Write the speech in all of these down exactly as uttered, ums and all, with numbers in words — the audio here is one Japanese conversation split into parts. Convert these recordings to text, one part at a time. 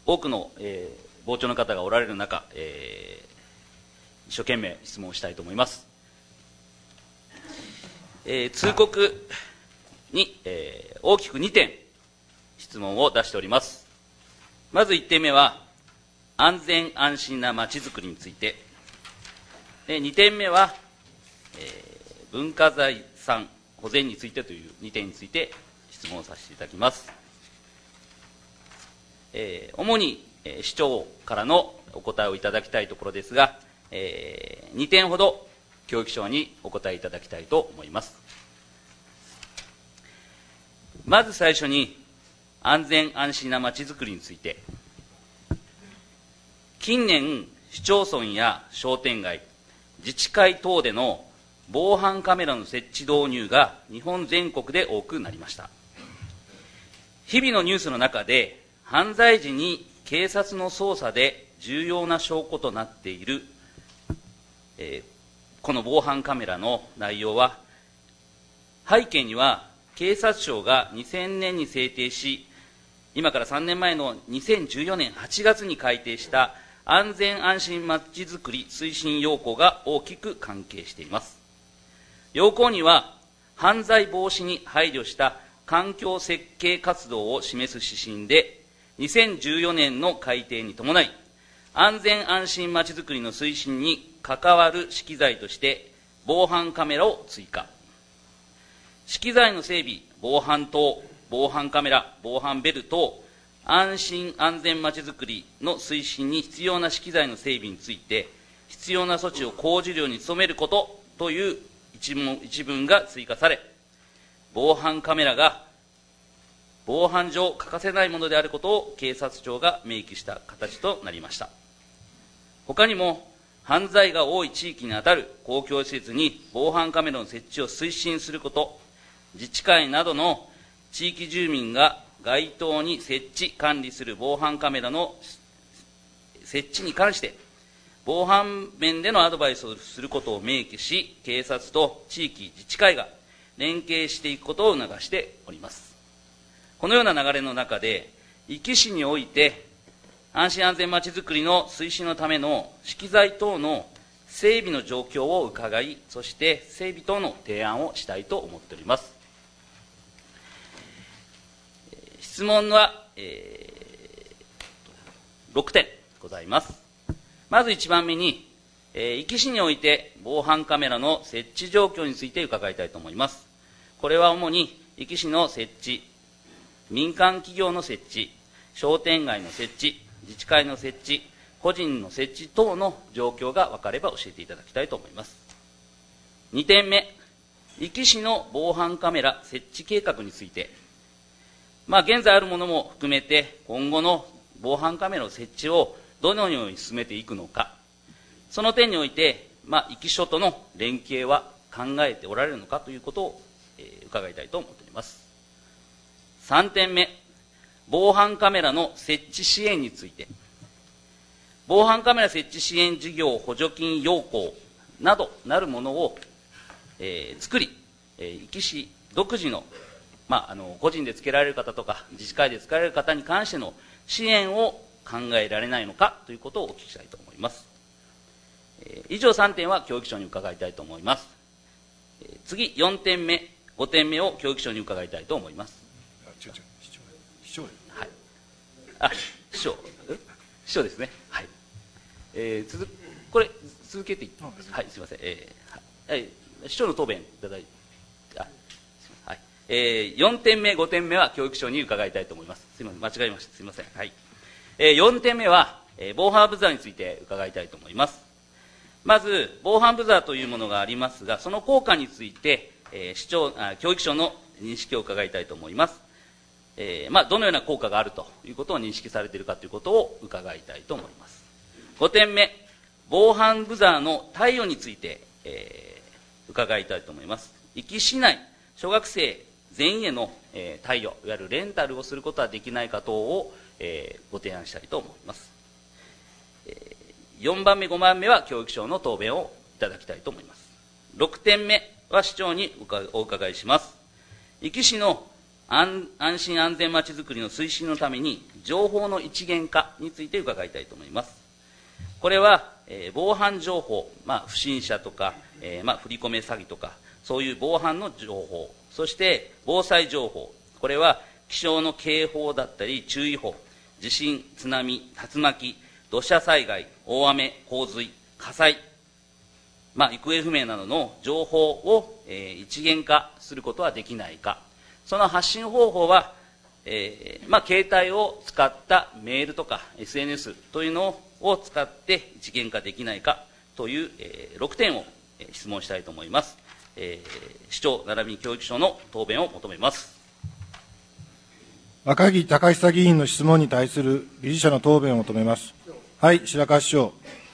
多くの、えー、傍聴の方がおられる中、えー、一生懸命質問したいと思います。えー、通告に、えー、大きくにてん質問を出しております。まずいってんめは安全安心なまちづくりについて、でにてんめは、えー、文化財産保全についてというにてんについて質問させていただきます。えー、主に、えー、市長からのお答えをいただきたいところですが、えー、にてんほど教育省にお答えいただきたいと思います。まず最初に安全安心なまちづくりについて、近年市町村や商店街、自治会等での防犯カメラの設置導入が日本全国で多くなりました。日々のニュースの中で犯罪時に警察の捜査で重要な証拠となっている、えー、この防犯カメラの内容は、背景には警察庁がにせんねんに制定し、今からさんねんまえのにせんじゅうよねんはちがつに改定した安全安心まちづくり推進要項が大きく関係しています。要項には犯罪防止に配慮した環境設計活動を示す指針で、にせんじゅうよねんの改定に伴い、安全安心まちづくりの推進に関わる資機材として防犯カメラを追加。資機材の整備、防犯灯、防犯カメラ、防犯ベル等、安心安全まちづくりの推進に必要な資機材の整備について、必要な措置を講じるように努めることという一文、一文が追加され、防犯カメラが防犯上欠かせないものであることを警察庁が明記した形となりました。他にも、犯罪が多い地域にあたる公共施設に防犯カメラの設置を推進すること、自治会などの地域住民が街頭に設置管理する防犯カメラの設置に関して防犯面でのアドバイスをすることを明記し、警察と地域自治会が連携していくことを促しております。このような流れの中で、壱岐市において安心安全まちづくりの推進のための資機材等の整備の状況を伺い、そして整備等の提案をしたいと思っております。質問は、えー、ろくてんございます。まずいちばんめに、えー、壱岐市において防犯カメラの設置状況について伺いたいと思います。これは主に壱岐市の設置、民間企業の設置、商店街の設置、自治会の設置、個人の設置等の状況が分かれば教えていただきたいと思います。にてんめ、壱岐市の防犯カメラ設置計画について、まあ、現在あるものも含めて今後の防犯カメラの設置をどのように進めていくのか、その点において、まあ、壱岐署との連携は考えておられるのかということを、えー、伺いたいと思っております。さんてんめ、防犯カメラの設置支援について、防犯カメラ設置支援事業補助金要項などなるものを、えー、作り、えー、壱岐市独自の、まあ、あの個人でつけられる方とか自治会でつけられる方に関しての支援を考えられないのかということをお聞きしたいと思います。えー、以上さんてんは教育省に伺いたいと思います。えー、次よんてんめ、ごてんめを教育省に伺いたいと思います。 ちょちょ市長、 はい、あ、市長、市長ですね。はい。えー、続これ続けていってます。はい、すみません。えー、はい、市長の答弁いただいて、あ、すみません。はい。えー、よんてんめ、ごてんめは教育省に伺いたいと思います。すみません、間違えました。すみません。はい。えー、よんてんめは、えー、防犯ブザーについて伺いたいと思います。まず防犯ブザーというものがありますが、その効果について、えー、市長あ教育省の認識を伺いたいと思います。えーまあ、どのような効果があるということを認識されているかということを伺いたいと思います。ごてんめ、防犯ブザーの貸与について、えー、伺いたいと思います。壱岐市内、小学生全員への、えー、貸与、いわゆるレンタルをすることはできないか等を、えー、ご提案したいと思います。えー、よんばんめ、ごばんめは教育省の答弁をいただきたいと思います。ろくてんめは市長にお伺いします。壱岐市の安, 安心安全まちづくりの推進のために情報の一元化について伺いたいと思います。これは、えー、防犯情報、まあ、不審者とか、えーまあ、振り込め詐欺とか、そういう防犯の情報、そして防災情報、これは気象の警報だったり注意報、地震、津波、竜巻、土砂災害、大雨、洪水、火災、まあ、行方不明などの情報を、えー、一元化することはできないか。その発信方法は、えーまあ、携帯を使ったメールとか エスエヌエス というのを使って一元化できないかという、えー、ろくてんを、えー、質問したいと思います。えー、市長並びに教育省の答弁を求めます。 赤木隆久議員の質問に対する理事者の答弁を求めます。はい、白川市長。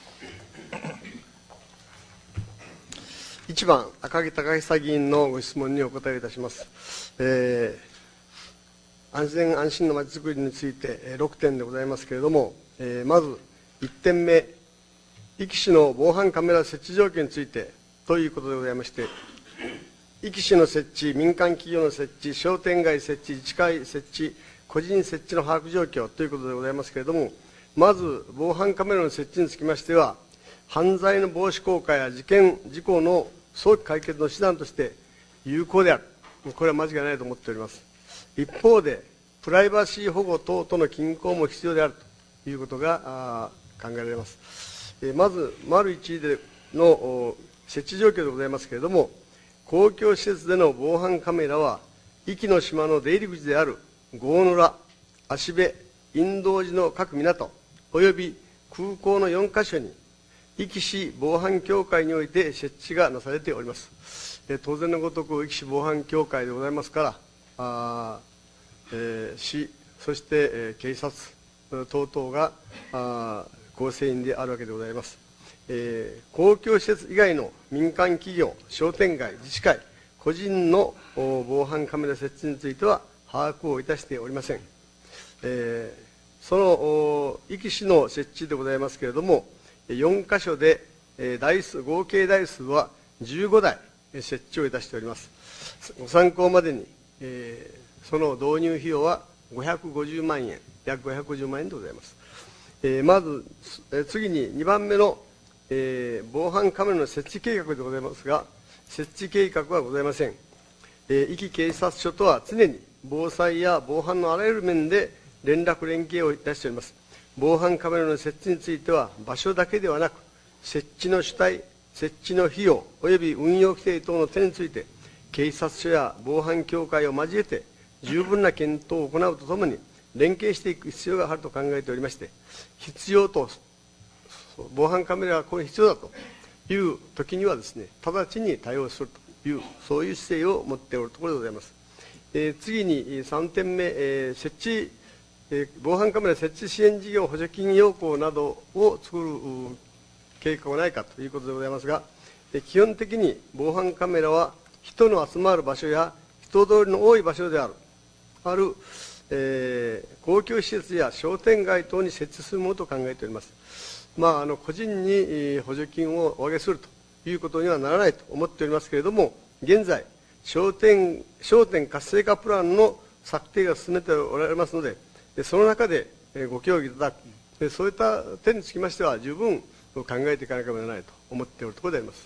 いちばん、赤木隆久議員のご質問にお答えいたします。えー、安全安心のまちづくりについてろくてんでございますけれども、えー、まずいってんめ、壱岐市の防犯カメラ設置条件についてということでございまして、壱岐市の設置、民間企業の設置、商店街設置、自治会設置、個人設置の把握状況ということでございますけれども、まず防犯カメラの設置につきましては、犯罪の防止効果や事件、事故の早期解決の手段として有効である、これは間違いないと思っております。一方で、プライバシー保護等との均衡も必要であるということが考えられます。えまず、丸いちでの設置状況でございますけれども、公共施設での防犯カメラは、壱岐の島の出入り口である郷村、芦部、引導寺の各港、および空港のよんかしょに、壱岐市防犯協会において設置がなされております。え当然のごとく、壱岐市防犯協会でございますから、あえー、市、そして、えー、警察等々があ構成員であるわけでございます。えー、公共施設以外の民間企業、商店街、自治会、個人の防犯カメラ設置については把握をいたしておりません。えー、その壱岐市の設置でございますけれども、よんかしょで、えー、台数合計台数はじゅうごだい設置をいたしております。ご参考までに、えー、その導入費用はごひゃくごじゅうまんえん、約ごひゃくごじゅうまんえんでございます。えー、まず、えー、次ににばんめの、えー、防犯カメラの設置計画でございますが、設置計画はございません。えー、壱岐警察署とは常に防災や防犯のあらゆる面で連絡連携をいたしております。防犯カメラの設置については、場所だけではなく、設置の主体、設置の費用、および運用規定等の点について、警察署や防犯協会を交えて、十分な検討を行うとともに、連携していく必要があると考えておりまして、必要と、防犯カメラがこれ必要だという時にはですね、直ちに対応するという、そういう姿勢を持っておるところでございます。えー、次にさんてんめ、えー、設置、えー、防犯カメラ設置支援事業補助金要項などを作る計画はないかということでございますが、えー、基本的に防犯カメラは人の集まる場所や人通りの多い場所である、ある、えー、公共施設や商店街等に設置するものと考えております。まあ、あの個人に補助金をお上げするということにはならないと思っておりますけれども、現在、商店、商店活性化プランの策定が進めておられますので、その中でご協議いただく、そういった点につきましては、十分考えていかなければならないと思っておるところであります。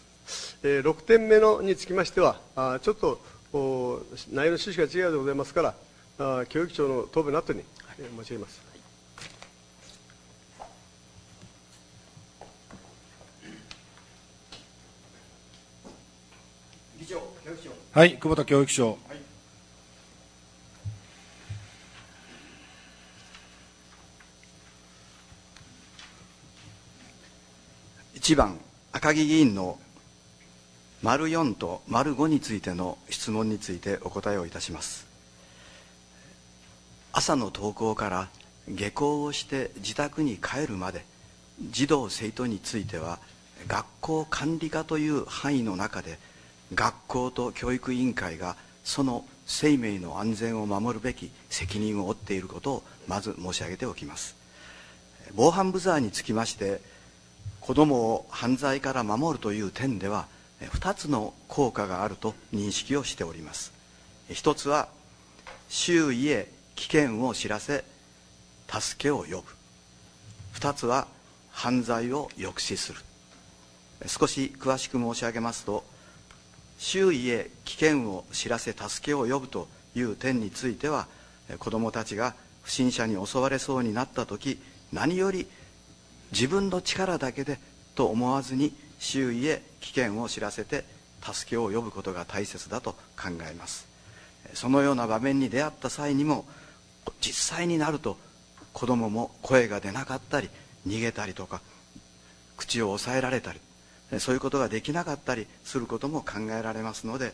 ろくてんめのにつきましては、ちょっと内容の趣旨が違うでございますから、教育庁の答弁の後に申し上げます。 はい、久保田教育相。はい、 いちばん、赤木議員の丸よんと丸ごについての質問についてお答えをいたします。朝の登校から下校をして自宅に帰るまで、児童生徒については学校管理課という範囲の中で、学校と教育委員会がその生命の安全を守るべき責任を負っていることをまず申し上げておきます。防犯ブザーにつきまして、子どもを犯罪から守るという点ではふたつの効果があると認識をしております。一つは、 周囲へ危険を知らせ助けを呼ぶ。二つは犯罪を抑止する。少し詳しく申し上げますと、周囲へ危険を知らせ助けを呼ぶという点については、子どもたちが不審者に襲われそうになった時、何より自分の力だけでと思わずに周囲へ危険を知らせて助けを呼ぶことが大切だと考えます。そのような場面に出会った際にも、実際になると子供も声が出なかったり逃げたりとか口を押さえられたり、そういうことができなかったりすることも考えられますので、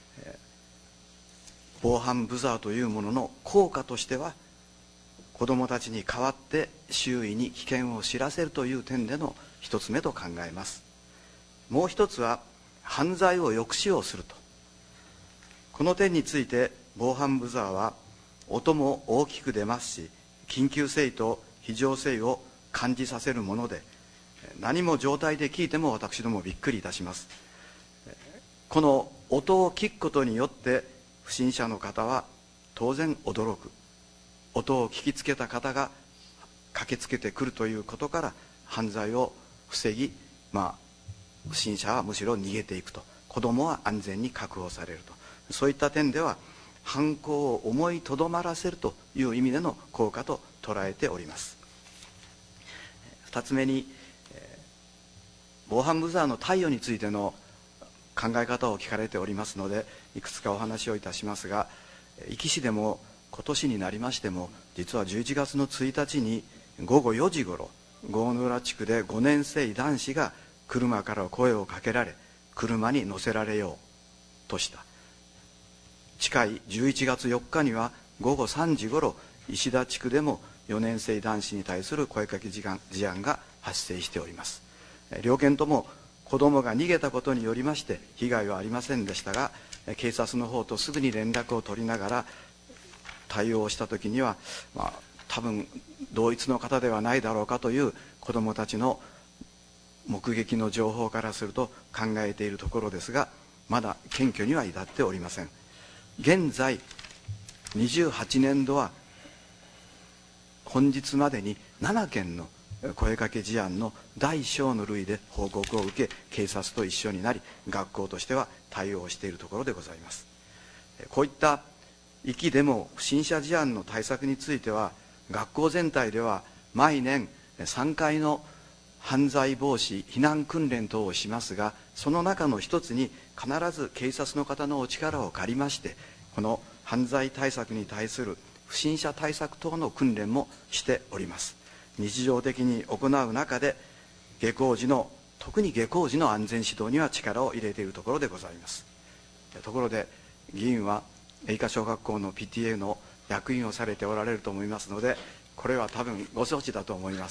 防犯ブザーというものの効果としては、子どもたちに代わって周囲に危険を知らせるという点での一つ目と考えます。もう一つは犯罪を抑止をすると。この点について防犯ブザーは音も大きく出ますし、緊急性と非常性を感じさせるもので、何も状態で聞いても私どもびっくりいたします。この音を聞くことによって不審者の方は当然驚く。音を聞きつけた方が駆けつけてくるということから犯罪を防ぎ、まあ、不審者はむしろ逃げていくと、子供は安全に確保されると、そういった点では犯行を思いとどまらせるという意味での効果と捉えております。二つ目に、防犯ブザーの貸与についての考え方を聞かれておりますので、いくつかお話をいたしますが、壱岐市でも今年になりましても、実はじゅういちがつのついたちにごごよじごろ、郷浦地区でごねん生男子が車から声をかけられ、車に乗せられようとした。近いじゅういちがつよっかにはごごさんじごろ、石田地区でもよねん生男子に対する声かけ事案が発生しております。両県とも子供が逃げたことによりまして被害はありませんでしたが、警察の方とすぐに連絡を取りながら対応したときには、まあ、多分同一の方ではないだろうかという子どもたちの目撃の情報からすると考えているところですが、まだ検挙には至っておりません。現在にじゅうはちねんどは本日までにななけんの声かけ事案の大小の類で報告を受け、警察と一緒になり学校としては対応しているところでございます。こういった壱岐でも不審者事案の対策については、学校全体では毎年さんかいの犯罪防止避難訓練等をしますが、その中の一つに必ず警察の方のお力を借りまして、この犯罪対策に対する不審者対策等の訓練もしております。日常的に行う中で、下校時の特に下校時の安全指導には力を入れているところでございます。ところで議員は伊香小学校の ピーティーエー の役員をされておられると思いますので、これは多分ご承知だと思います。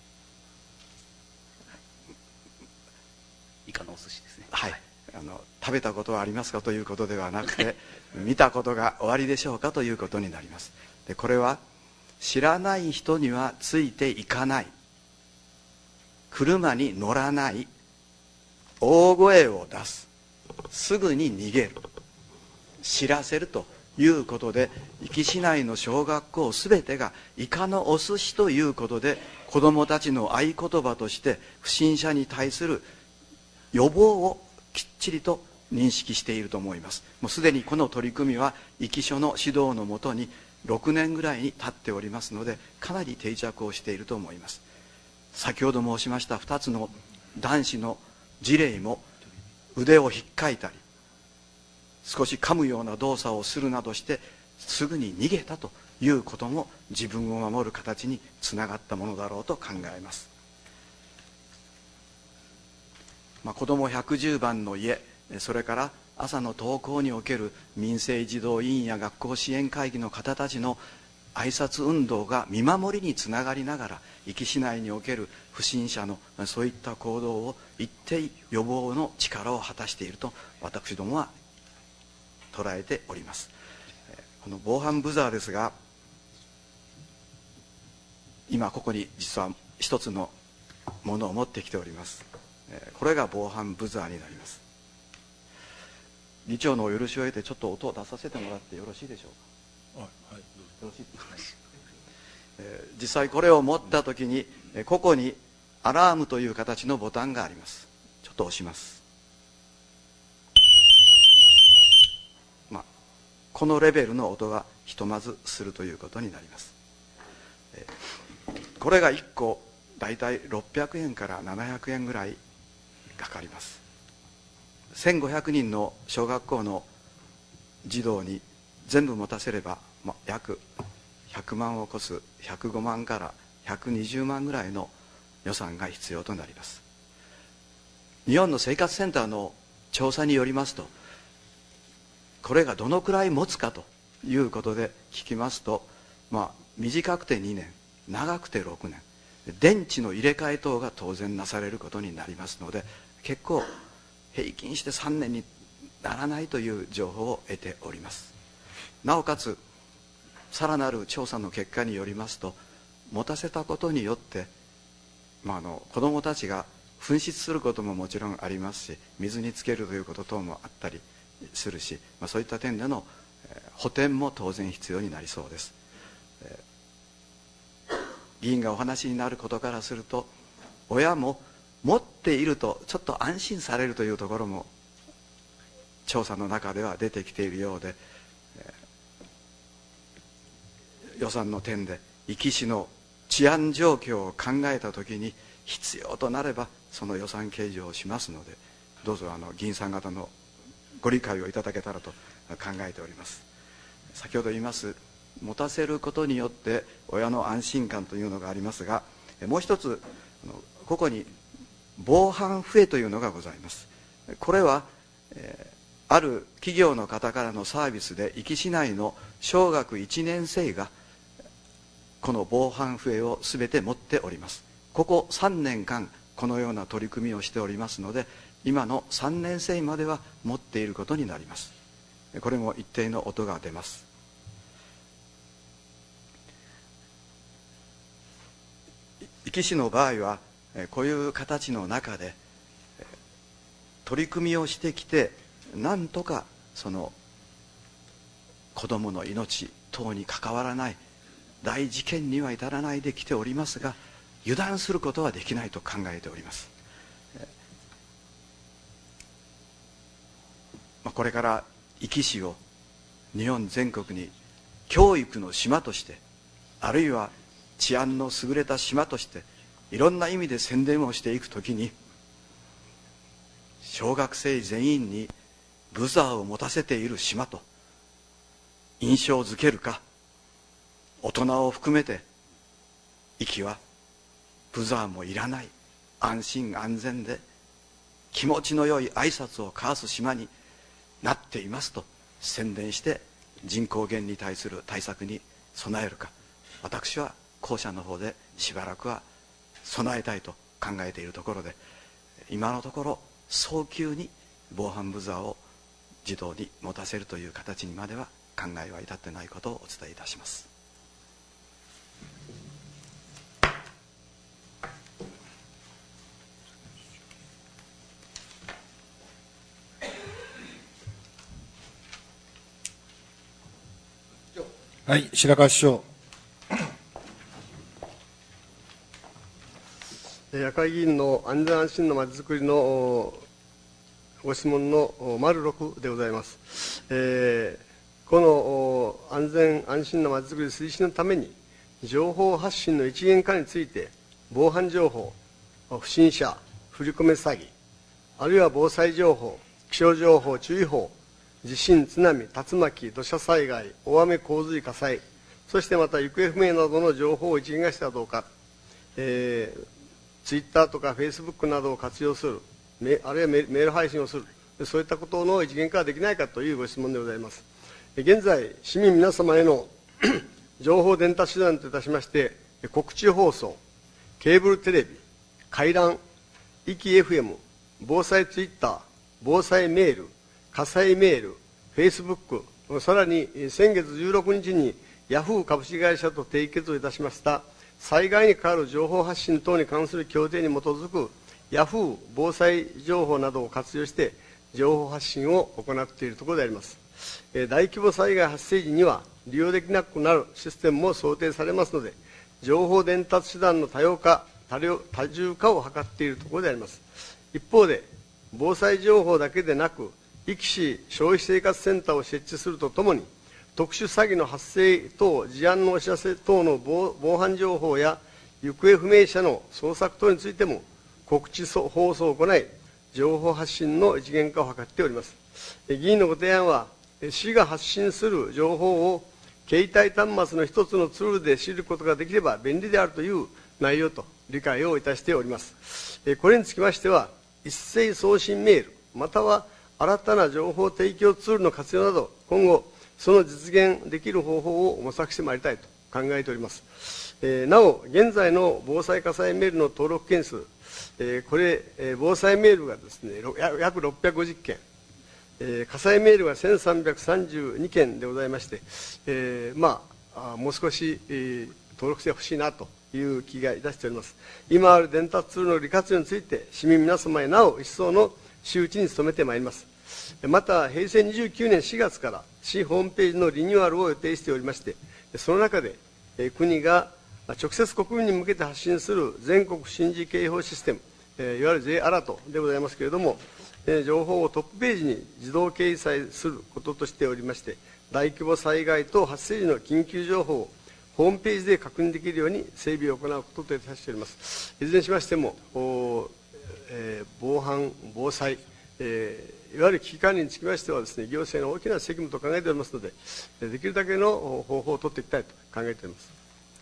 イカのお寿司ですね。 はい、あの食べたことはありますかということではなくて見たことがおありでしょうかということになります。でこれは知らない人にはついていかない、車に乗らない、大声を出す、すぐに逃げる、知らせるということで、壱岐市内の小学校すべてがイカのお寿司ということで、子どもたちの合言葉として不審者に対する予防をきっちりと認識していると思います。もうすでにこの取り組みは壱岐署の指導のもとにろくねんぐらいに経っておりますので、かなり定着をしていると思います。先ほど申しましたふたつの男子の事例も、腕をひっかいたり少し噛むような動作をするなどしてすぐに逃げたということも、自分を守る形につながったものだろうと考えます。まあ、子どもひゃくじゅうばんの家、それから朝の登校における民生児童委員や学校支援会議の方たちの挨拶運動が見守りにつながりながら、壱岐市内における不審者のそういった行動を一定予防の力を果たしていると私どもは捉えております。この防犯ブザーですが、今ここに実は一つのものを持ってきております。これが防犯ブザーになります。議長のお許しを得てちょっと音を出させてもらってよろしいでしょうか。 実際これを持ったときに、ここにアラームという形のボタンがあります。ちょっと押します。まあ、このレベルの音がひとまずするということになります。これがいっこだいたいろっぴゃくえんからななひゃくえんぐらいかかります。せんごひゃくにんの小学校の児童に全部持たせれば、まあ、約ひゃくまんを超すひゃくごまんからひゃくにじゅうまんぐらいの予算が必要となります。日本の生活センターの調査によりますと、これがどのくらい持つかということで聞きますと、まあ、短くてにねん、長くてろくねん、電池の入れ替え等が当然なされることになりますので、結構平均してさんねんにならないという情報を得ております。なおかつさらなる調査の結果によりますと、持たせたことによって、まあ、あの子どもたちが紛失することももちろんありますし、水につけるということ等もあったりするし、まあ、そういった点での、えー、補填も当然必要になりそうです。えー、議員がお話になることからすると、親も持っているとちょっと安心されるというところも調査の中では出てきているようで、えー、予算の点で壱岐市の治安状況を考えたときに必要となればその予算計上をしますので、どうぞあの議員さん方のご理解をいただけたらと考えております。先ほど言います持たせることによって親の安心感というのがありますが、もう一つここに防犯笛というのがございます。これは、えー、ある企業の方からのサービスで壱岐市内の小学いちねん生がこの防犯笛をすべて持っております。ここさんねんかんこのような取り組みをしておりますので、今のさんねん生までは持っていることになります。これも一定の音が出ます。壱岐市の場合はこういう形の中で取り組みをしてきて、なんとかその子どもの命等に関わらない大事件には至らないできておりますが、油断することはできないと考えております。これから壱岐市を日本全国に教育の島として、あるいは治安の優れた島としていろんな意味で宣伝をしていくときに、小学生全員にブザーを持たせている島と印象づけるか、大人を含めて壱岐はブザーもいらない安心安全で気持ちの良い挨拶を交わす島になっていますと宣伝して人口減に対する対策に備えるか、私は後者の方でしばらくは備えたいと考えているところで、今のところ早急に防犯ブザーを児童に持たせるという形にまでは考えは至ってないことをお伝えいたします。 はい、白川市長。 赤井議員の安全安心のまちづくりのご質問の丸ろくでございます。えー、この安全安心のまちづくり推進のために、情報発信の一元化について、防犯情報、不審者、振り込め詐欺、あるいは防災情報、気象情報、注意報、地震、津波、竜巻、土砂災害、大雨洪水、火災、そしてまた行方不明などの情報を一元化したらどうか、えー、ツイッターとかフェイスブックなどを活用する、あるいはメール配信をする、そういったことの一元化はできないかというご質問でございます。現在、市民皆様への情報伝達手段といたしまして、告知放送、ケーブルテレビ、回覧、壱岐 エフエム、防災ツイッター、防災メール、火災メール、フェイスブック、さらに先月じゅうろくにちにヤフー株式会社と締結をいたしました災害に関わる情報発信等に関する協定に基づくヤフー防災情報などを活用して情報発信を行っているところであります。大規模災害発生時には利用できなくなるシステムも想定されますので、情報伝達手段の多様化、多量多重化を図っているところであります。一方で、防災情報だけでなく、壱岐市消費生活センターを設置するとともに、特殊詐欺の発生等、事案のお知らせ等の 防, 防犯情報や行方不明者の捜索等についても告知放送を行い、情報発信の一元化を図っております。議員のご提案は、市が発信する情報を携帯端末の一つのツールで知ることができれば便利であるという内容と理解をいたしております。これにつきましては、一斉送信メール、または新たな情報提供ツールの活用など、今後、その実現できる方法を模索してまいりたいと考えております。えー、なお、現在の防災火災メールの登録件数、えー、これ、えー、防災メールがですね、約ろっぴゃくごじゅっけん、えー、火災メールがせんさんびゃくさんじゅうにけんでございまして、えー、まあ、もう少し、えー、登録してほしいなという気がいたしております。今ある伝達ツールの利活用について、市民皆様へなお一層の周知に努めてまいります。また、平成にじゅうきゅうねんしがつから市ホームページのリニューアルを予定しておりまして、その中で、えー、国が直接国民に向けて発信する全国瞬時警報システム、えー、いわゆる J アラートでございますけれども、えー、情報をトップページに自動掲載することとしておりまして、大規模災害等発生時の緊急情報をホームページで確認できるように整備を行うことといたしております。いずれにしましても、えー、防犯、防災、えーいわゆる危機管理につきましてはですね、行政の大きな責務と考えておりますので、できるだけの方法を取っていきたいと考えております。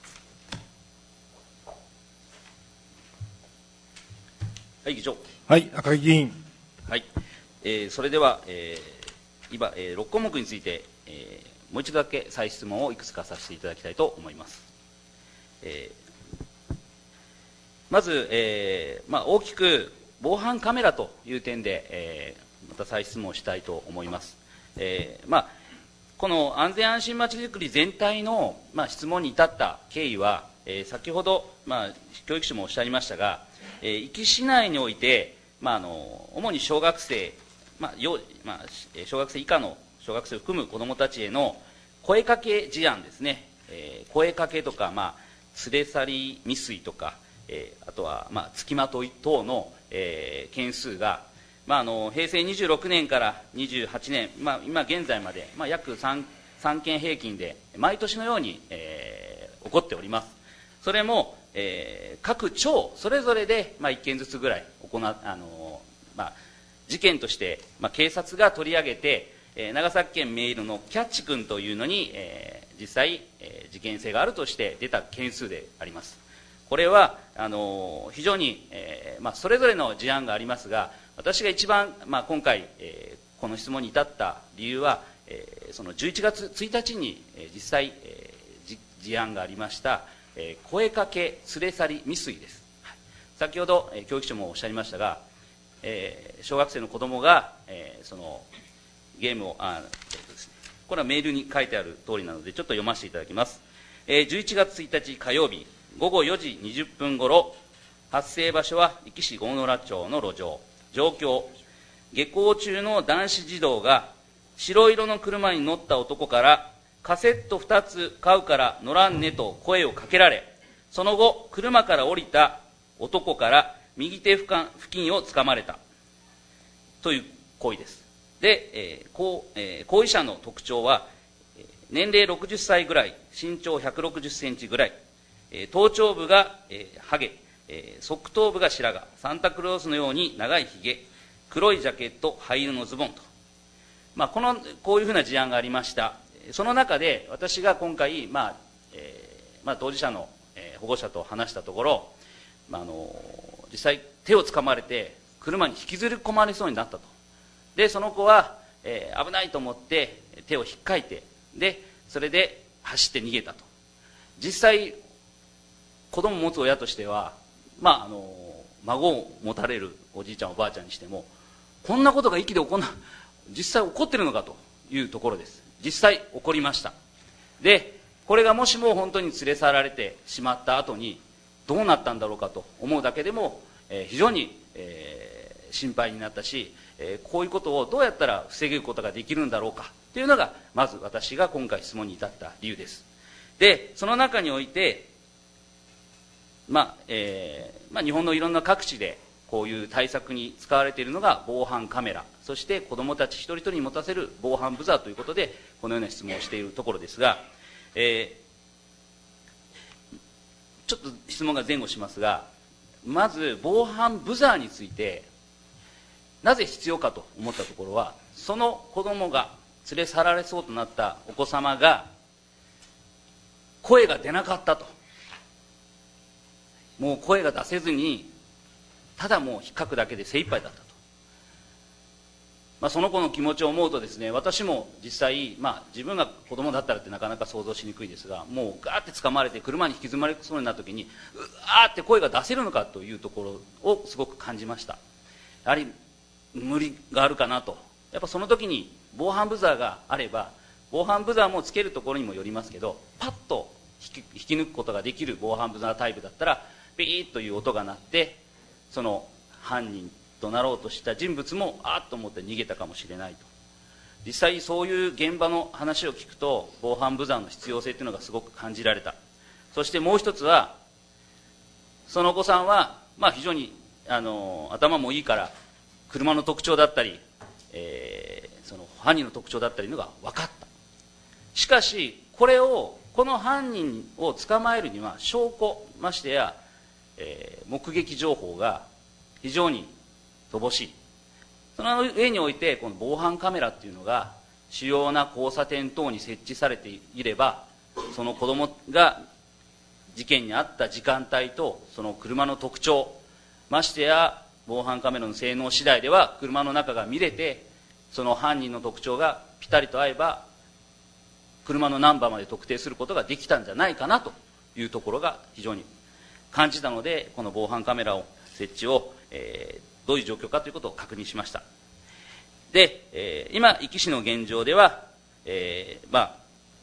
はい、議長。 はい、赤木議員。 はい、えー、それでは、えー、今、えー、ろっこんもくについて、えー、もう一度だけ再質問をいくつかさせていただきたいと思います。えー、まず、えーまあ、大きく防犯カメラという点で、えーまた再質問をしたいと思います。えーまあ、この安全安心まちづくり全体の、まあ、質問に至った経緯は、えー、先ほど、まあ、教育士もおっしゃいましたが、えー、壱岐市内において、まあ、あの主に小学生、まあ幼まあ、小学生以下の小学生を含む子どもたちへの声かけ事案ですね、えー、声かけとか、まあ、連れ去り未遂とか、えー、あとは、まあ、付きまとい等の、えー、件数がまあ、あの平成にじゅうろくねんからにじゅうはちねん、まあ、今現在まで、まあ、約 3, 3件平均で毎年のように、えー、起こっております。それも、えー、各町それぞれで、まあ、いっけんずつぐらい行う、あの、まあ、事件として、まあ、警察が取り上げて、えー、長崎県メールのキャッチ君というのに、えー、実際、えー、事件性があるとして出た件数であります。これはあの非常に、えーまあ、それぞれの事案がありますが、私が一番、まあ、今回、えー、この質問に至った理由は、えー、そのじゅういちがつついたちに、えー、実際、えー、事案がありました、えー、声かけ連れ去り未遂です。はい、先ほど、えー、教育長もおっしゃいましたが、えー、小学生の子どもが、えー、そのゲームをあ、えーとですね、これはメールに書いてある通りなのでちょっと読ませていただきます。えー、じゅういちがつついたち火曜日ごごよじにじゅっぷんごろ、発生場所は壱岐市郷ノ浦町の路上。状況、下校中の男子児童が白色の車に乗った男からカセットふたつ買うから乗らんねと声をかけられ、その後車から降りた男から右手付近をつかまれたという行為です。で、えー行えー、行為者の特徴は年齢ろくじゅっさいぐらい、身長ひゃくろくじゅっセンチぐらい、えー、頭頂部が、えー、ハゲ、えー、側頭部が白髪、サンタクロースのように長いひげ、黒いジャケット、灰色のズボンと、まあ、このこういうふうな事案がありました。その中で私が今回、まあえーまあ、当事者の、えー、保護者と話したところ、まあ、あの実際手をつかまれて車に引きずり込まれそうになったと。でその子は、えー、危ないと思って手を引っかいて、でそれで走って逃げたと。実際子供を持つ親としては、まあ、あの孫を持たれるおじいちゃんおばあちゃんにしても、こんなことが壱岐で起こんな実際起こってるのかというところです。実際起こりました。でこれがもしも本当に連れ去られてしまった後にどうなったんだろうかと思うだけでも、えー、非常に、えー、心配になったし、えー、こういうことをどうやったら防ぐことができるんだろうかというのがまず私が今回質問に至った理由です。でその中において、まあえーまあ、日本のいろんな各地でこういう対策に使われているのが防犯カメラ、そして子どもたち一人一人に持たせる防犯ブザーということでこのような質問をしているところですが、えー、ちょっと質問が前後しますが、まず防犯ブザーについてなぜ必要かと思ったところは、その子どもが連れ去られそうとなったお子様が声が出なかったと、もう声が出せずにただもう引っかくだけで精一杯だったと、まあ、その子の気持ちを思うとですね、私も実際、まあ、自分が子供だったらってなかなか想像しにくいですが、もうガーって掴まれて車に引きずまれそうになった時にうわーって声が出せるのかというところをすごく感じました。やはり無理があるかなと。やっぱその時に防犯ブザーがあれば、防犯ブザーもつけるところにもよりますけど、パッと引き、引き抜くことができる防犯ブザータイプだったらビーッという音が鳴って、その犯人となろうとした人物もあーっと思って逃げたかもしれないと。実際そういう現場の話を聞くと防犯ブザーの必要性というのがすごく感じられた。そしてもう一つは、そのお子さんは、まあ、非常にあの頭もいいから車の特徴だったり、えー、その犯人の特徴だったりのが分かった。しかしこれをこの犯人を捕まえるには証拠、ましてや、えー、目撃情報が非常に乏しい。その上においてこの防犯カメラっていうのが主要な交差点等に設置されていれば、その子供が事件に遭った時間帯とその車の特徴、ましてや防犯カメラの性能次第では車の中が見れて、その犯人の特徴がピタリと合えば車のナンバーまで特定することができたんじゃないかなというところが非常に感じたので、この防犯カメラを設置を、えー、どういう状況かということを確認しました。で、えー、今壱岐市の現状では、えーまあ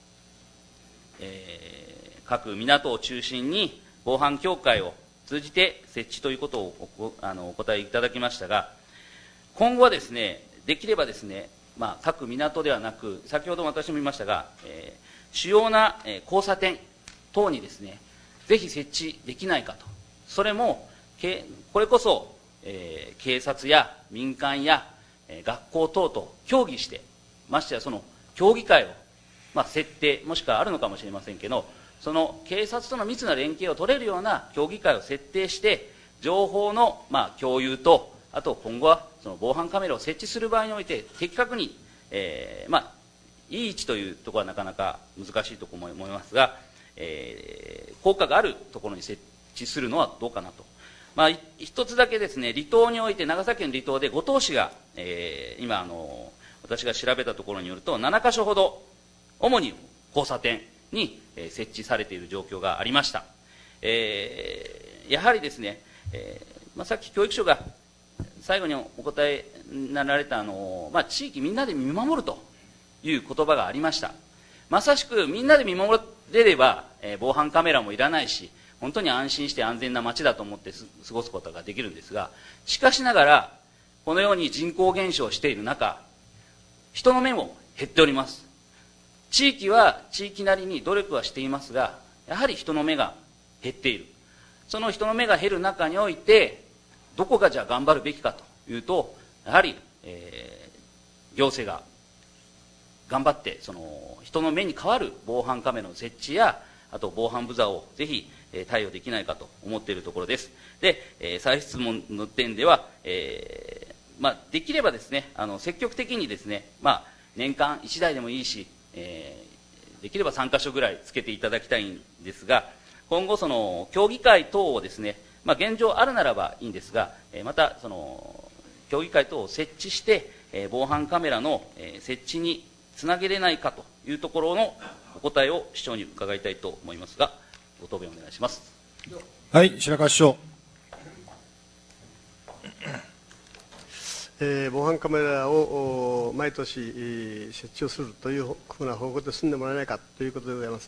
えー、各港を中心に防犯協会を通じて設置ということを お, あのお答えいただきましたが、今後はですね、できればですね、まあ、各港ではなく、先ほども私も言いましたが、えー、主要な、えー、交差点等にですね、ぜひ設置できないかと。それもけこれこそ、えー、警察や民間や、えー、学校等と協議して、ましてやその協議会を、まあ、設定、もしくはあるのかもしれませんけど、その警察との密な連携を取れるような協議会を設定して、情報の、まあ、共有と、あと今後はその防犯カメラを設置する場合において的確に、えーまあ、いい位置というところはなかなか難しいところも思いますが、えー、効果があるところに設置するのはどうかなと。まあ、一つだけですね、離島において、長崎県の離島で五島市が、えー、今あの私が調べたところによるとななか所ほど主に交差点に、えー、設置されている状況がありました。えー、やはりですね、えーまあ、さっき教育省が最後にお答えになられたあの、まあ、地域みんなで見守るという言葉がありました。まさしくみんなで見守れれば、えー、防犯カメラもいらないし、本当に安心して安全な街だと思って過ごすことができるんですが、しかしながらこのように人口減少している中、人の目も減っております。地域は地域なりに努力はしていますが、やはり人の目が減っている。その人の目が減る中において、どこがじゃあ頑張るべきかというと、やはり、えー、行政が頑張ってその人の目に変わる防犯カメラの設置や、あと防犯ブザーをぜひ、えー、対応できないかと思っているところです。で、えー、再質問の点では、えーまあ、できればですね、あの積極的にですね、まあ、年間いちだいでもいいし、えー、できればさんか所ぐらいつけていただきたいんですが、今後その協議会等をですね、まあ、現状あるならばいいんですが、えー、またその協議会等を設置して、えー、防犯カメラの、えー、設置につなげれないかというところのお答えを市長に伺いたいと思いますが、ご答弁お願いします。 はい、白川市長。 えー、防犯カメラを毎年設置をするというふうな方向で進んでもらえないかということでございます。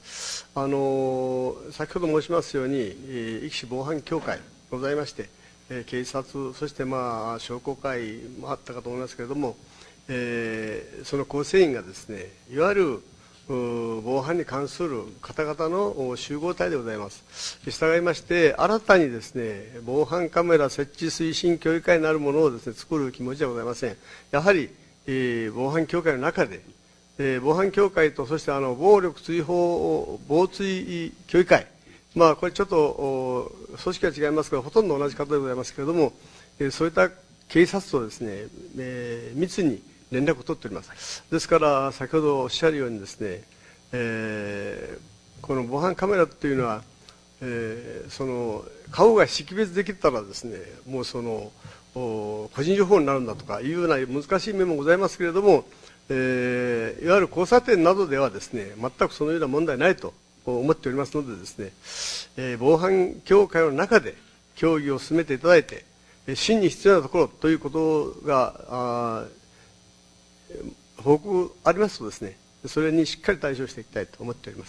あのー、先ほど申しますように、壱岐市防犯協会ございまして、えー、警察、そして、まあ、商工会もあったかと思いますけれども、 えー、その構成員がですね、いわゆる防犯に関する方々の集合体でございます。従いまして、新たにですね、防犯カメラ設置推進協議会になるものをですね、作る気持ちはございません。やはり、えー、防犯協会の中で、えー、防犯協会と、そしてあの暴力追放防追協議会、まあ、これちょっと組織は違いますが、ほとんど同じ方でございますけれども、えー、そういった警察とですね、えー、密に連絡を取っております。ですから、先ほどおっしゃるようにですね、えー、この防犯カメラというのは、えー、その顔が識別できたらですね、もうその個人情報になるんだとかいうような難しい面もございますけれども、えー、いわゆる交差点などではですね、全くそのような問題ないと思っておりますのでですね、えー、防犯協会の中で協議を進めていただいて、真に必要なところということが報告ありますとですね、それにしっかり対処していきたいと思っております。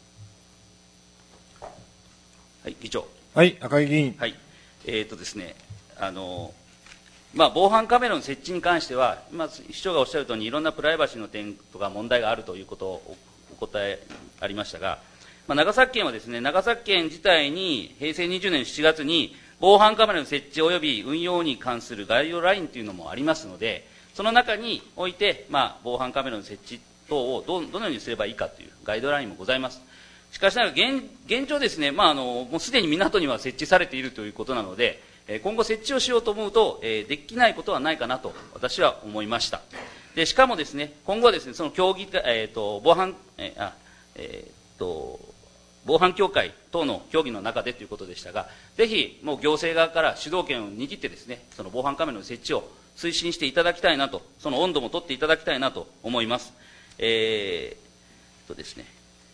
はい、議長。 はい、赤木議員。 はい、えーとですね、あのまあ、防犯カメラの設置に関しては、今、市長がおっしゃるとおり、いろんなプライバシーの点とか問題があるということをお答えありましたが、まあ、長崎県はですね、長崎県自体に平成にじゅうねんしちがつに防犯カメラの設置及び運用に関するガイドラインというのもありますので、その中において、まあ、防犯カメラの設置等をどどのようにすればいいかというガイドラインもございます。しかしながら 現, 現状ですね、まあ、あのもうすでに港には設置されているということなので、今後設置をしようと思うと、えー、できないことはないかなと私は思いました。でしかもですね、今後はですね、その協議会、えーと防犯えーあえー、と防犯協会等の協議の中でということでしたが、ぜひもう行政側から主導権を握ってですね、その防犯カメラの設置を推進していただきたいなと、その温度も取っていただきたいなと思います。えー、とですね、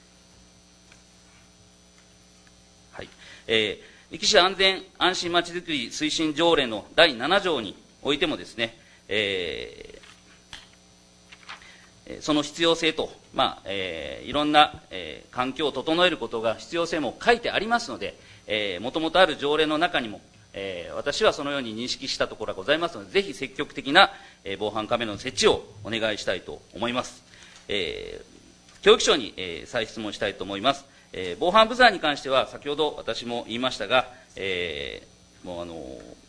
はい、えー壱岐市安全安心まちづくり推進条例のだいなな条においてもですね、えー、その必要性と、まあえー、いろんな、えー、環境を整えることが必要性も書いてありますので、もともとある条例の中にも、えー、私はそのように認識したところがございますので、ぜひ積極的な、えー、防犯カメラの設置をお願いしたいと思います。えー、教育省に、えー、再質問したいと思います。えー、防犯ブザーに関しては先ほど私も言いましたが、えー、もうあの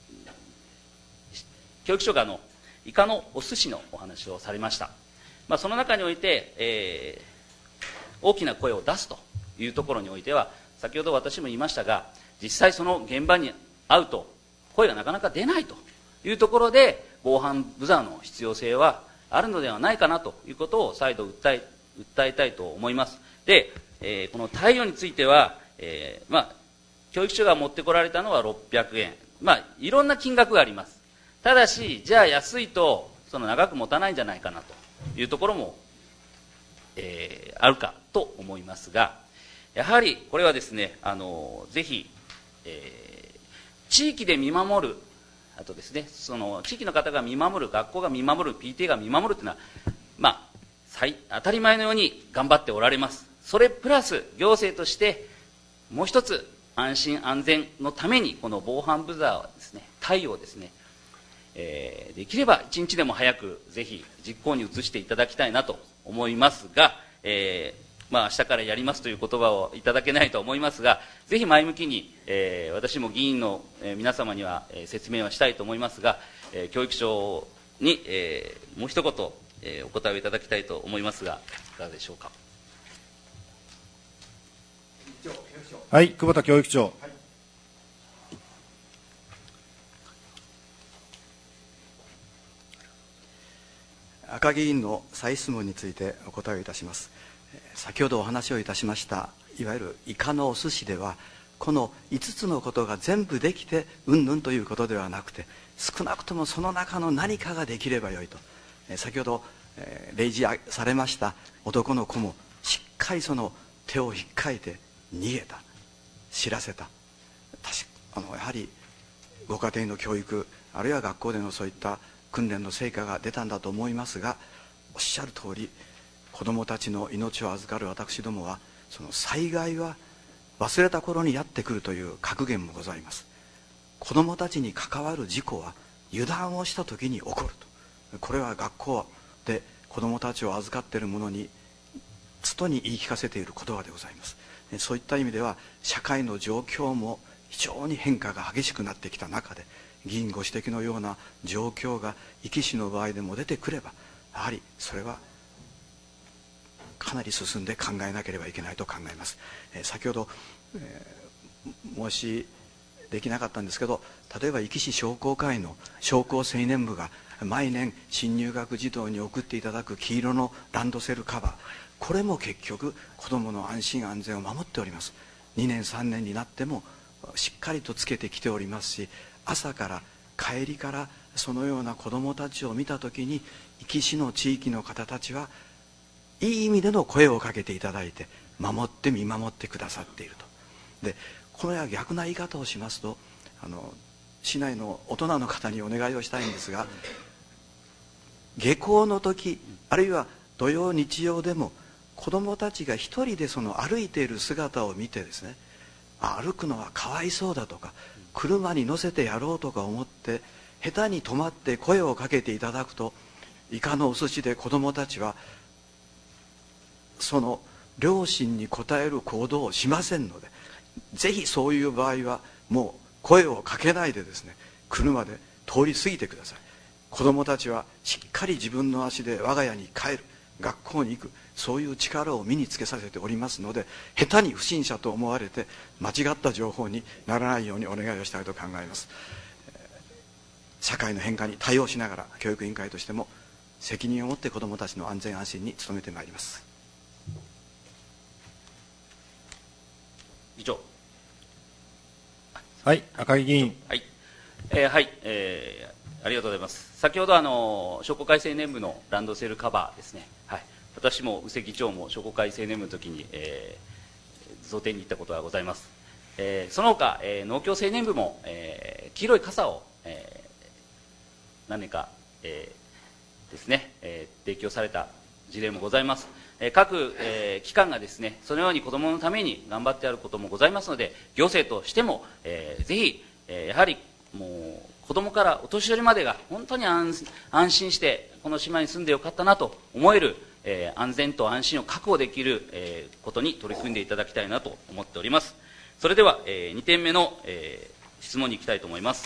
教育省があのイカのお寿司のお話をされました。まあ、その中において、えー、大きな声を出すというところにおいては、先ほど私も言いましたが、実際その現場に会うと声がなかなか出ないというところで、防犯ブザーの必要性はあるのではないかなということを再度訴え、訴えたいと思います。でえー、この貸与については、えーまあ、教育省が持ってこられたのはろっぴゃくえん、まあ、いろんな金額があります。ただし、じゃあ安いとその長く持たないんじゃないかなというところも、えー、あるかと思いますが、やはりこれはですね、あのぜひ、えー、地域で見守る、あとですね、その地域の方が見守る、学校が見守る、ピーティー が見守るというのは、まあ、最当たり前のように頑張っておられます。それプラス行政としてもう一つ安心安全のためにこの防犯ブザーはですね、対応ですね、えー、できれば一日でも早くぜひ実行に移していただきたいなと思いますが、えー、まあ明日からやりますという言葉をいただけないと思いますが、ぜひ前向きに、えー、私も議員の、えー、皆様には、えー、説明はしたいと思いますが、えー、教育省に、えー、もう一言、えー、お答えをいただきたいと思いますが、いかがでしょうか。 はい、久保田教育長。はい、 赤木委員の再質問についてお答えをいたします。先ほどお話をいたしましたいわゆるイカのお寿司では、このいつつのことが全部できてうんぬんということではなくて、少なくともその中の何かができればよいと、先ほど例示されました男の子もしっかりその手を引っかいて逃げた、知らせた。確かあのやはりご家庭の教育、あるいは学校でのそういった訓練の成果が出たんだと思いますが、おっしゃる通り、子どもたちの命を預かる私どもは、その災害は忘れた頃にやってくるという格言もございます。子どもたちに関わる事故は油断をした時に起こると。これは学校って子どもたちを預かっている者に常に言い聞かせている言葉でございます。そういった意味では社会の状況も非常に変化が激しくなってきた中で、議員ご指摘のような状況が壱岐市の場合でも出てくれば、やはりそれはかなり進んで考えなければいけないと考えます。えー、先ほど、えー、申しできなかったんですけど、例えば壱岐市商工会の商工青年部が毎年新入学児童に送っていただく黄色のランドセルカバー、これも結局子どもの安心安全を守っております。にねんさんねんになってもしっかりとつけてきておりますし、朝から帰りからそのような子どもたちを見たときに、壱岐市の地域の方たちはいい意味での声をかけていただいて、守って見守ってくださっていると。でこのような逆な言い方をしますと、あの市内の大人の方にお願いをしたいんですが、下校の時、あるいは土曜日曜でも子どもたちが一人でその歩いている姿を見てですね、歩くのはかわいそうだとか、車に乗せてやろうとか思って下手に止まって声をかけていただくと、イカのお寿司で子どもたちはその両親に応える行動をしませんので、ぜひそういう場合はもう声をかけないでですね、車で通り過ぎてください。子どもたちはしっかり自分の足で我が家に帰る、学校に行く、そういう力を身につけさせておりますので、下手に不審者と思われて間違った情報にならないようにお願いをしたいと考えます。社会の変化に対応しながら、教育委員会としても責任を持って子どもたちの安全安心に努めてまいります。 議長。 はい、赤木議員。 はい、えーはいえー、ありがとうございます。先ほどあの商工会青年部のランドセルカバーですね、はい、私も宇瀬議長も商工会青年部の時に、えー、贈呈に行ったことがございます。えー、その他、えー、農協青年部も、えー、黄色い傘を、えー、何年か、えー、ですね、えー、提供された事例もございます。えー、各、えー、機関がですね、そのように子どものために頑張ってやることもございますので、行政としても、えー、ぜひ、えー、やはりもう子どもからお年寄りまでが本当に 安, 安心してこの島に住んでよかったなと思える、えー、安全と安心を確保できる、えー、ことに取り組んでいただきたいなと思っております。それでは、えー、にてんめの、えー、質問に行きたいと思います。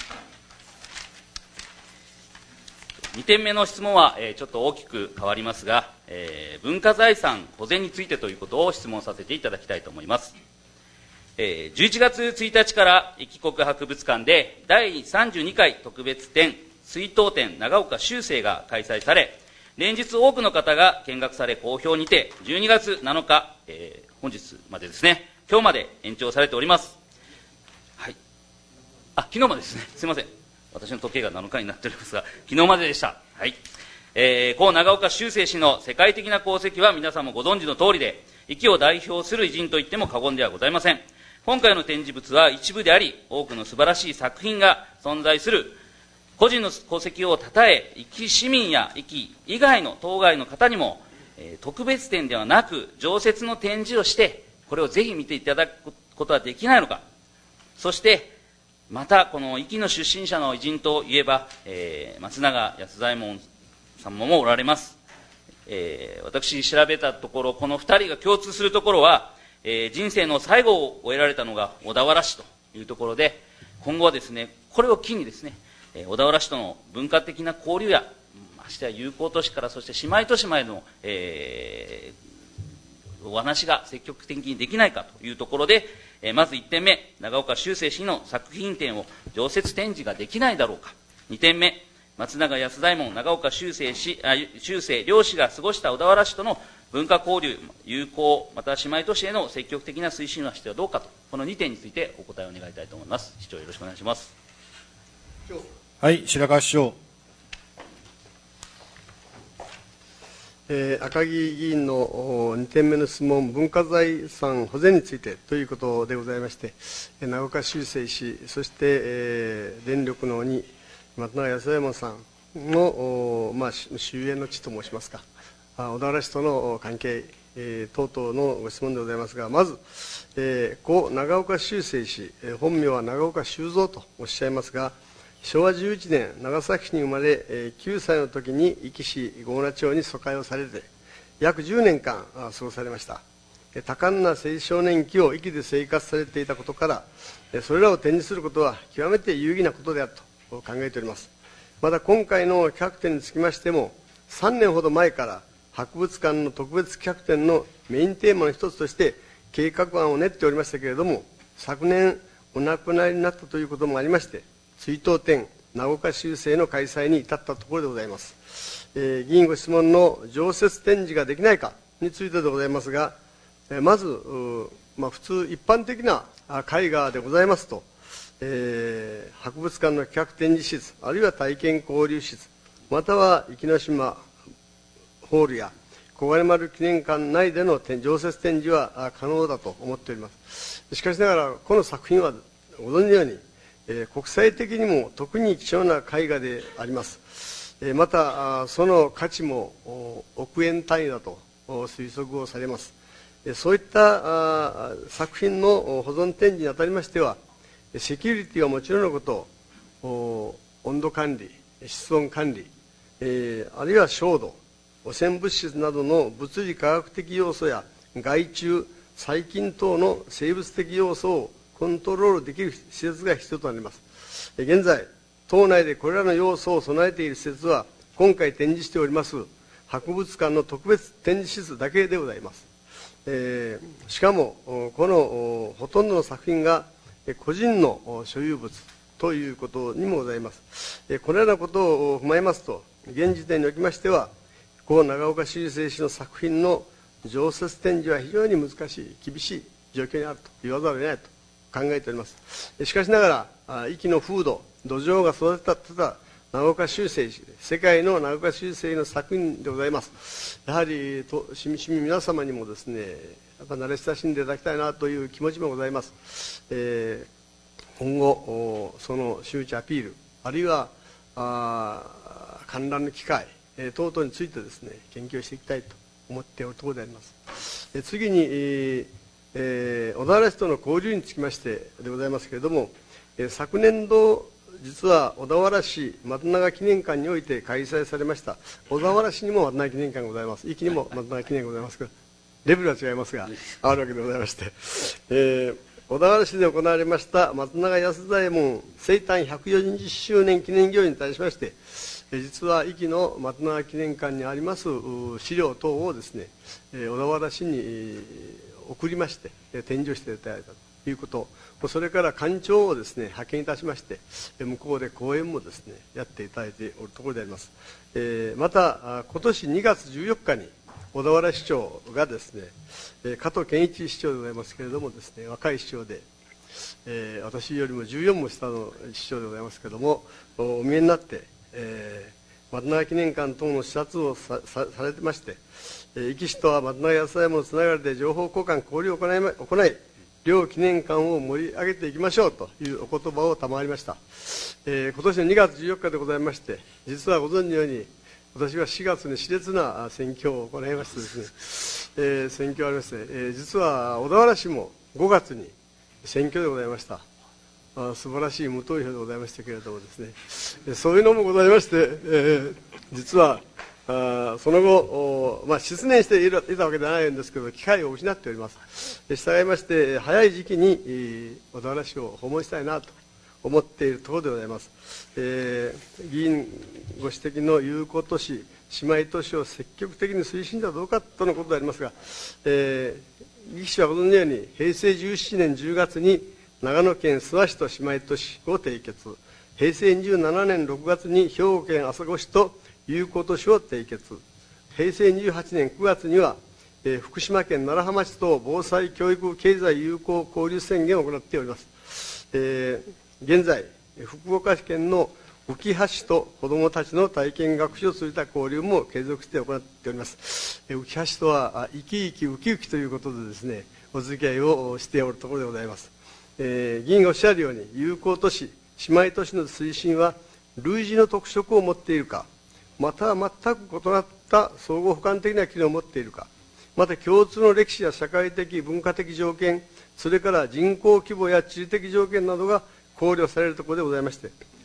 にてんめの質問は、えー、ちょっと大きく変わりますが、えー、文化財産保全についてということを質問させていただきたいと思います。えー、じゅういちがつついたちから壱岐国博物館でだいさんじゅうにかい特別展追悼展長岡修正が開催され、連日多くの方が見学され好評にて、じゅうにがつなのか、えー、本日までですね、今日まで延長されております。はい、あ、昨日までですね、すいません、私の時計がなのかになっておりますが、昨日まででした。はい、えー、故長岡修正氏の世界的な功績は皆さんもご存知の通りで、壱岐を代表する偉人といっても過言ではございません。今回の展示物は一部であり、多くの素晴らしい作品が存在する個人の功績をたたえ、壱岐市民や壱岐以外の当該の方にも、えー、特別展ではなく常設の展示をして、これをぜひ見ていただくことはできないのか。そしてまたこの壱岐の出身者の偉人といえば、えー、松永安左衛門様もおられます。えー、私調べたところ、このふたりが共通するところは、えー、人生の最後を終えられたのが小田原市というところで、今後はですね、これを機にですね、えー、小田原市との文化的な交流や、ましてや友好都市からそして姉妹都市までの、えー、お話が積極的にできないかというところで、えー、まずいってんめ、長岡修正氏の作品展を常設展示ができないだろうか。にてんめ、松永安左衛門、長岡修正氏、あ修正両氏が過ごした小田原市との文化交流、友好、また姉妹都市への積極的な推進はしてはどうかと、このにてんについてお答えを願いたいと思います。市長、よろしくお願いします。 はい、白川市長。 えー、赤木議員のにてんめの質問、文化財産保全についてということでございまして、長岡修正氏、そして、えー、電力のに松永安左衛門さんの、まあ、終焉の地と申しますか、小田原市との関係、えー、等々のご質問でございますが、まず、えー、故長岡修正氏、本名は長岡修造とおっしゃいますが、 しょうわじゅういちねん、長崎市に生まれ、えー、きゅうさいの時に壱岐市郷名町に疎開をされて、約じゅうねんかん過ごされました。多感な青少年期を壱岐で生活されていたことから、それらを展示することは極めて有意義なことであると考えております。また今回の企画展につきましても、さんねんほど前から博物館の特別企画展のメインテーマの一つとして計画案を練っておりましたけれども、昨年お亡くなりになったということもありまして、追悼展長岡修正の開催に至ったところでございます。えー、議員ご質問の常設展示ができないかについてでございますが、えー、まず、まあ、普通一般的な絵画でございますと、えー、博物館の企画展示室、あるいは体験交流室、または壱岐の島ホールや小金丸記念館内での常設展示は可能だと思っております。しかしながら、この作品はご存じのように、えー、国際的にも特に貴重な絵画であります。えー、また、その価値も億円単位だと推測をされます。そういった作品の保存展示にあたりましては、セキュリティはもちろんのこと、温度管理、室温管理、えー、あるいは照度、汚染物質などの物理科学的要素や害虫、細菌等の生物的要素をコントロールできる施設が必要となります。現在、島内でこれらの要素を備えている施設は、今回展示しております博物館の特別展示室だけでございます。えー、しかも、このほとんどの作品が個人の所有物ということにもございます。これらのことを踏まえますと、現時点におきましては、故長岡修正氏の作品の常設展示は非常に難しい、厳しい状況にあると言わざるを得ないと考えております。しかしながら、壱岐の風土、土壌が育てた長岡修正氏、世界の長岡修正の作品でございます。やはりと市民皆様にもですね、やっぱ慣れ親しんでいただきたいなという気持ちもございます。えー、今後その周知アピール、あるいはあ観覧の機会、えー、等々についてですね、研究していきたいと思っておるところであります。えー、次に、えー、小田原市との交流につきましてでございますけれども、えー、昨年度実は小田原市松永記念館において開催されました。小田原市にも松永記念館がございます。壱岐にも松永記念館がございますが、レベルは違いますが、あるわけでございまして、えー、小田原市で行われました松永安左衛門生誕ひゃくよんじゅっしゅうねん記念行事に対しまして、実は壱岐の松永記念館にあります資料等をですね、小田原市に送りまして展示をしていただいたということ、それから館長をですね派遣いたしまして、向こうで講演もですねやっていただいておるところであります。えー、また今年にがつじゅうよっかに小田原市長がですね、加藤健一市長でございますけれどもですね、若い市長で、えー、私よりもじゅうよんも下の市長でございますけれども、お見えになって、えー、松永記念館等の視察を さ, さ, されてまして、壱岐市とは松永安左衛門のつながりで情報交換交流を行い、行い両記念館を盛り上げていきましょうというお言葉を賜りました。えー、今年のにがつじゅうよっかでございまして、実はご存知のように私はしがつに熾烈な選挙を行いましてですね、えー、選挙がありまして、えー、実は小田原市もごがつに選挙でございました。あ素晴らしい無投票でございましたけれどもですね、えー、そういうのもございまして、えー、実はあその後、まあ、失念していたわけではないんですけど、機会を失っております。したがいまして、早い時期に、えー、小田原市を訪問したいなと思っているところでございます。えー、議員ご指摘の友好都市、姉妹都市を積極的に推進だどうかとのことでありますが、えー、議士はご存じのように、へいせいじゅうななねんじゅうがつに長野県諏訪市と姉妹都市を締結、へいせいにじゅうななねんろくがつに兵庫県朝来市と友好都市を締結、へいせいにじゅうはちねんくがつには、えー、福島県楢葉町と防災教育経済友好交流宣言を行っております。えー、現在、福岡県の浮橋市と子どもたちの体験学習を通じた交流も継続して行っております。えー、浮橋市とは生き生きウキウキということでですね、お付き合いをしておるところでございます。えー、議員がおっしゃるように、友好都市、姉妹都市の推進は類似の特色を持っているか、または全く異なった相互補完的な機能を持っているか、また共通の歴史や社会的文化的条件、それから人口規模や地理的条件などが考慮されるところでございまして、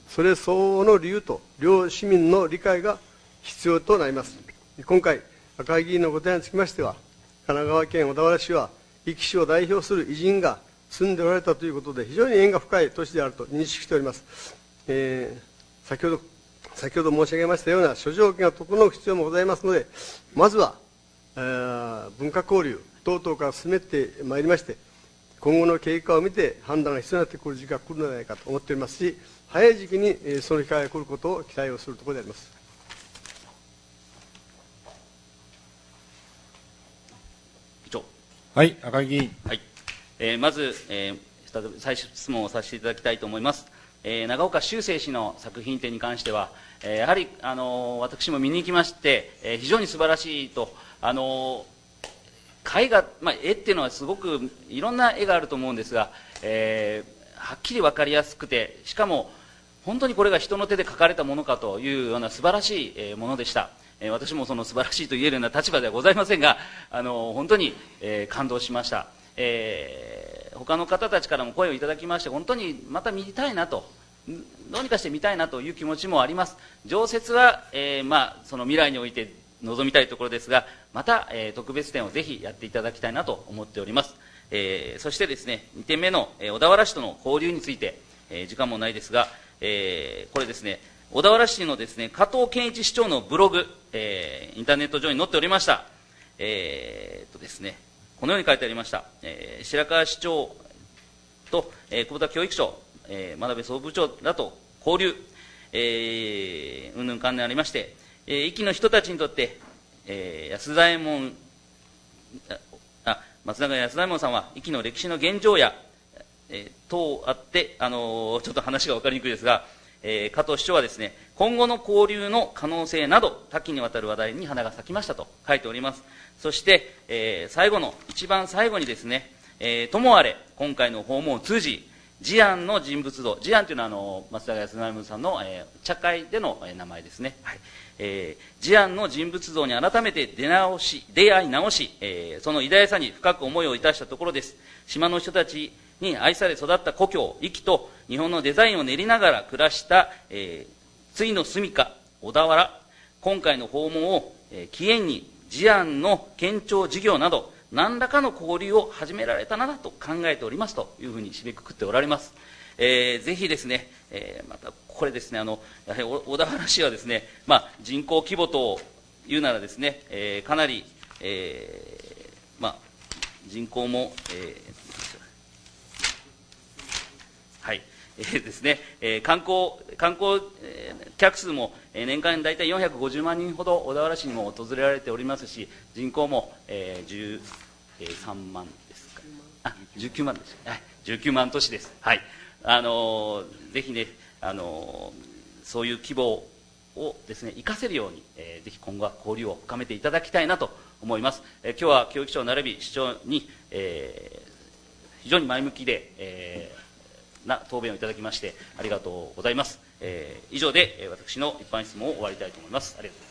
それ相応の理由と両市民の理解が必要となります。今回、赤井議員の答えにつきましては、神奈川県小田原市は、壱岐市を代表する偉人が住んでおられたということで、非常に縁が深い都市であると認識しております。えー、先ほど、先ほど申し上げましたような諸条件が整う必要もございますので、まずは、えー、文化交流等々から進めてまいりまして、今後の経過を見て判断が必要になってくる時期が来るのではないかと思っておりますし、早い時期に、えー、その機会が来ることを期待をするところであります。 議長。 はい、赤井議員。 はい。えー、まず、えー、再質問をさせていただきたいと思います。えー、長岡修正氏の作品展に関しては、えー、やはり、あのー、私も見に行きまして、えー、非常に素晴らしいと、あのー、絵画、まあ、絵っていうのはすごくいろんな絵があると思うんですが、えー、はっきり分かりやすくて、しかも本当にこれが人の手で描かれたものかというような素晴らしい、えー、ものでした。えー、私もその素晴らしいと言えるような立場ではございませんが、あのー、本当に、えー、感動しました。えー、他の方たちからも声をいただきまして、本当にまた見たいなと、どうにかして見たいなという気持ちもあります。常設は、えーまあ、その未来において望みたいところですが、また、えー、特別展をぜひやっていただきたいなと思っております。えー、そしてですね、にてんめの、えー、小田原市との交流について、えー、時間もないですが、えー、これですね、小田原市のですね、加藤健一市長のブログ、えー、インターネット上に載っておりました。えー、っとですね、このように書いてありました。えー、白川市長と、えー、久保田教育長、えー、真鍋総務部長らと交流、えー、うんぬん関連ありまして、えー、壱岐の人たちにとって、えー、安左衛門、あ、松永安左衛門さんは、壱岐の歴史の現状や、えー、等あって、あのー、ちょっと話が分かりにくいですが、えー、加藤市長はですね、今後の交流の可能性など、多岐にわたる話題に花が咲きましたと書いております。そして、えー、最後の、一番最後にですね、えー、ともあれ、今回の訪問を通じ、事案の人物像、事案というのはあの松永康成さんの、えー、茶会での、えー、名前ですね、はい、えー、事案の人物像に改めて出直し出会い直し、えー、その偉大さに深く思いをいたしたところです。島の人たちに愛され育った故郷壱岐と日本のデザインを練りながら暮らした、えー、ついの住処小田原、今回の訪問を、えー、起源に事案の県庁事業など何らかの交流を始められたなと考えておりますというふうに締めくくっておられます。えー、ぜひですね、えー、またこれですね、あのやはり小田原市はですね、まあ、人口規模というならですね、えー、かなり、えーまあ、人口も、えーはいえーですねえー、観光、観光客数も、えー、年間大体よんひゃくごじゅうまんにんほど小田原市にも訪れられておりますし、人口も、えー、じゅうさんまんですか、あじゅうきゅうまんです、はい、じゅうきゅうまん都市です、はい、あのー、ぜひね、あのー、そういう規模をですね生かせるように、えー、ぜひ今後は交流を深めていただきたいなと思います。えー、今日は教育長並び市長に、えー、非常に前向きで、えーな答弁をいただきましてありがとうございます。えー、以上で、えー、私の一般質問を終わりたいと思います。ありがとうございます。